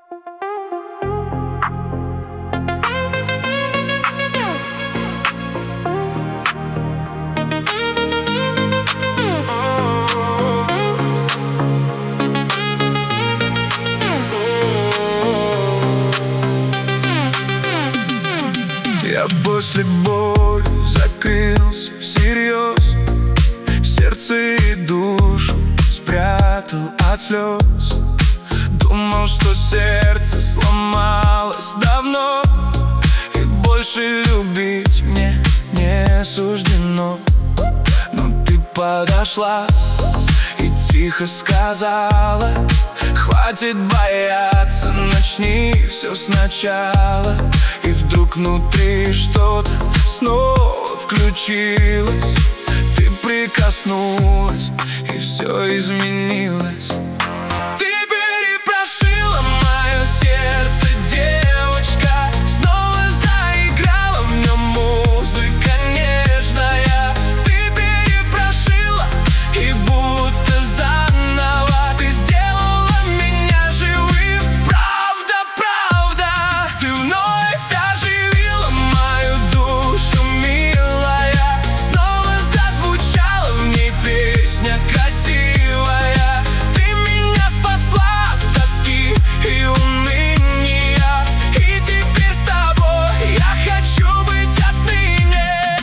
Я после боли закрылся всерьез, сердце и душу спрятал от слез. Думал, что сердце сломалось давно, и больше любить мне не суждено. Но ты подошла и тихо сказала: хватит бояться, начни все сначала. И вдруг внутри что-то снова включилось. Ты прикоснулась, и все изменилось. Ты перепрошила мое сердце, девочка. Снова заиграла в нем музыка нежная. Ты перепрошила, и будто заново ты сделала меня живым. Правда, правда, ты вновь оживила мою душу, милая. Снова зазвучала в ней песня красивая. Ты меня спасла от тоски и уныния, и теперь с тобой я хочу быть отныне.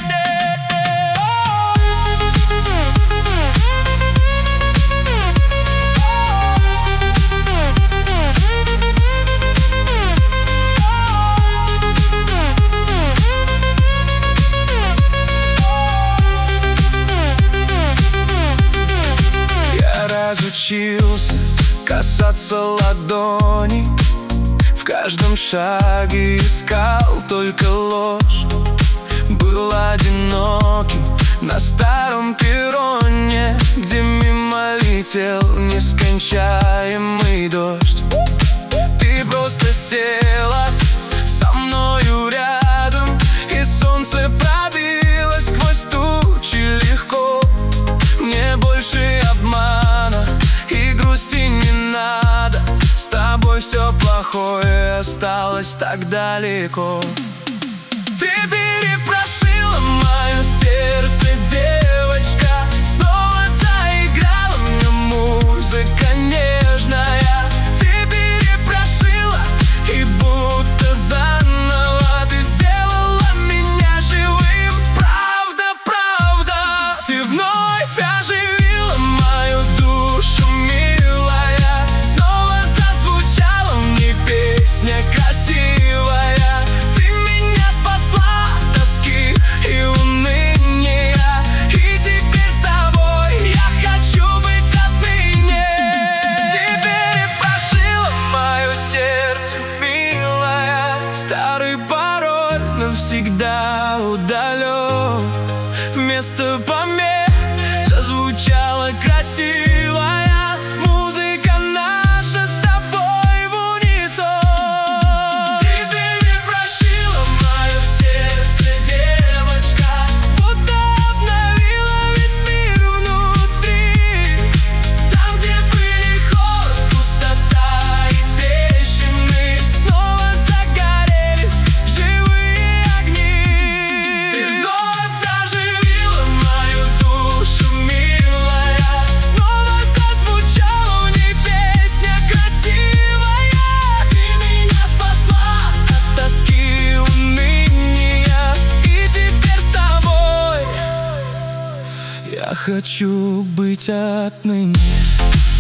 Я разучился касаться ладоней, в каждом шаге искал только ложь. Был одиноким на старом перроне, где мимо летел нескончаемый дождь. Ты просто села со мною рядом, и солнце пробилось сквозь тучи легко. Мне больше обмана и грусти не надо, с тобой все плохое осталось так далеко. Ты перепрошила мое сердце, девочка. Снова заиграла в нем музыка нежная. Ты перепрошила, и будто заново ты сделала меня живым. Правда, правда, ты вновь оживила мою душу, милая. Снова зазвучала в ней песня красивая. Ты меня спасла от тоски и уныния, и теперь с тобой я хочу быть отныне. Ты перепрошила мое сердце, милая. Старый пароль навсегда удален. Вместо помех зазвучала красивая музыка наша с тобой в унисон. Ты перепрошила мое сердце, девочка, будто обновила весь мир внутри. Там, где были холод, пустота и трещины, снова загорелись живые огни. Ты вновь оживила мою душу, милая. Снова зазвучала в ней песня красивая. Ты меня спасла от тоски и уныния, и теперь с тобой я хочу быть отныне.